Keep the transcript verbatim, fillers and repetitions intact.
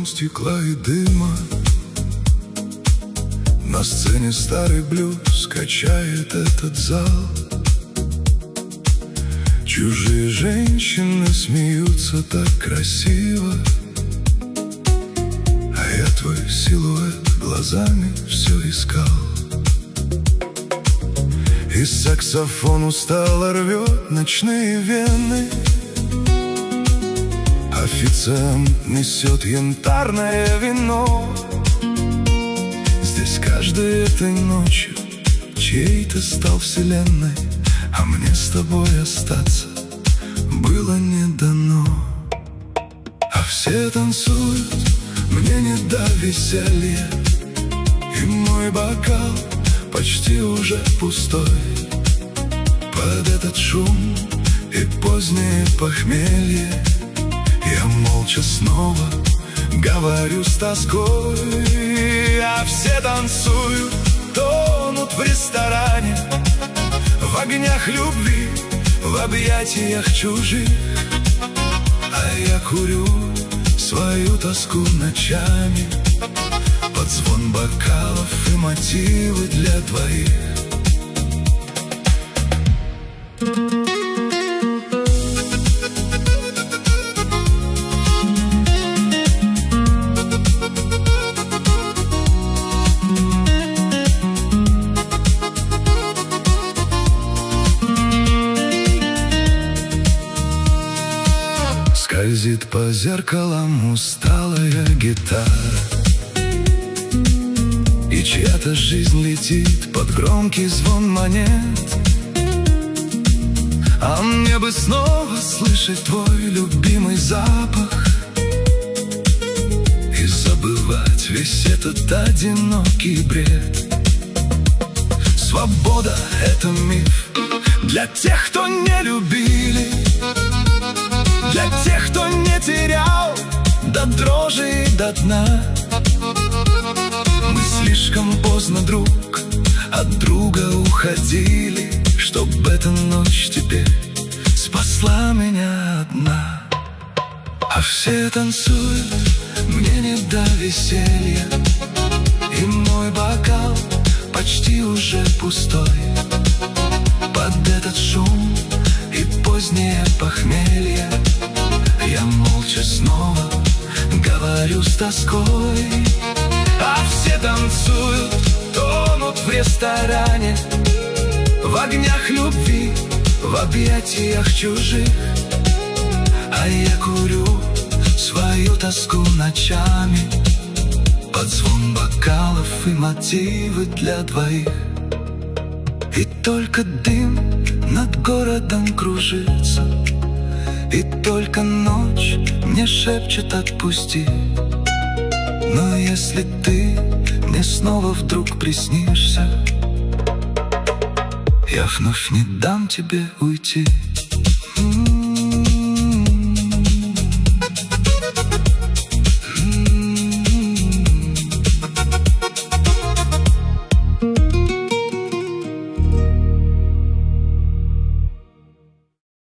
стекла и дыма. На сцене старый блюз качает этот зал. Чужие женщины смеются так красиво, а я твой силуэт глазами все искал. И саксофон устало рвет ночные вены. Официант несет янтарное вино. Здесь каждой этой ночью чьей-то стал вселенной, а мне с тобой остаться было не дано. А все танцуют, мне не до веселья, и мой бокал почти уже пустой. Под этот шум и позднее похмелье я молча снова говорю с тоской. А все танцуют, тонут в ресторане, в огнях любви, в объятиях чужих. А я курю свою тоску ночами под звон бокалов и мотивы для двоих. Скользит по зеркалам усталая гитара, и чья-то жизнь летит под громкий звон монет. А мне бы снова слышать твой любимый запах и забывать весь этот одинокий бред. Свобода — это миф для тех, кто не любили, для тех, кто не терял до дрожи и до дна. Мы слишком поздно друг от друга уходили, чтоб эта ночь теперь спасла меня одна. А все танцуют, мне не до веселья, и мой бокал почти уже пустой. Под этот шум и позднее похмелье я молча снова говорю с тоской. А все танцуют, тонут в ресторане, в огнях любви, в объятиях чужих. А я курю свою тоску ночами под звон бокалов и мотивы для двоих. И только дым над городом кружится, и только ночь мне шепчет отпусти. Но если ты мне снова вдруг приснишься, я вновь не дам тебе уйти.